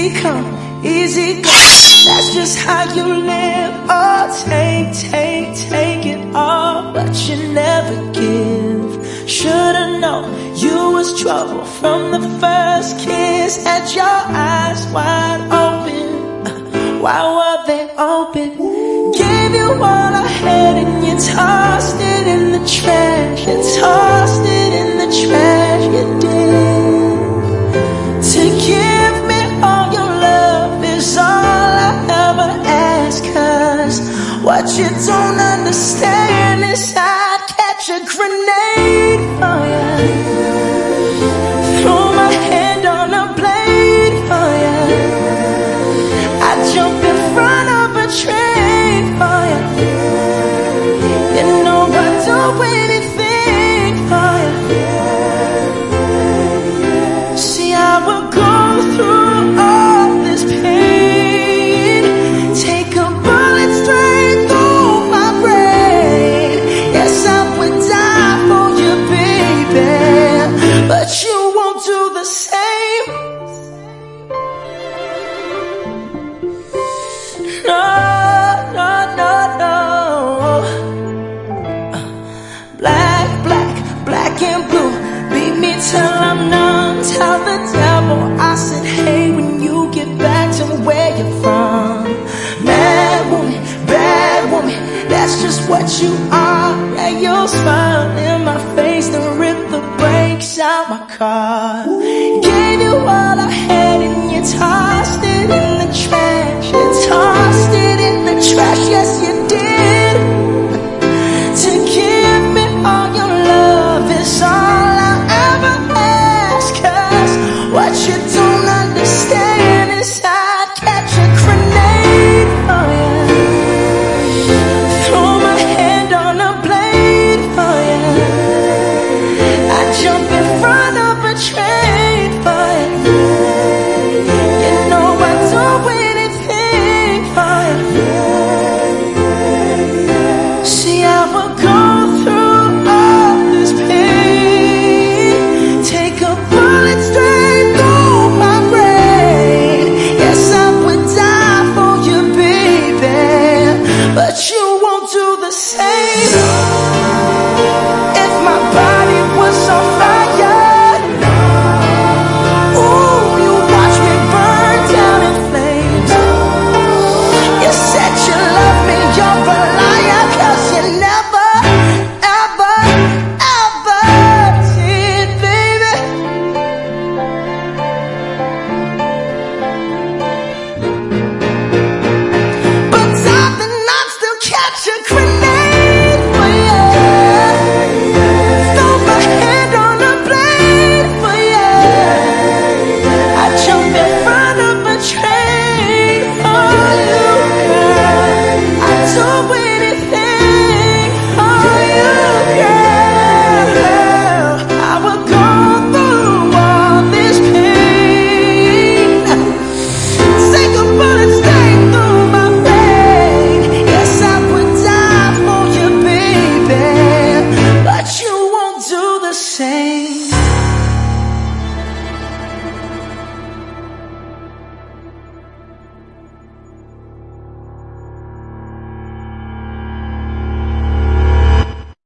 Easy come, easy go. That's just how you live. Oh, take it all, but you never give. Should've known you was trouble from the first kiss. Had your eyes wide open. Why were they open? Gave you all I had and you tossed it in the trash. You tossed it in the trash, you did. To give me all your love is all I ever ask. 'Cause what you don't understand is I'd catch a grenade for you. Throw my hand on a blade for you. I'd jump in front of a train for you. You know I'd do anything for you. See, I will go through all this pain, take a bullet straight through my brain. Yes, I would die for you, baby, but you won't do the same. No, no, no, no. Black, black, black and blue, beat me till I'm numb. Tell the devil I said hey when you get back to where you're from. Mad woman, that's just what you are. Yeah, you'll smile in my face, then rip the brakes out my car.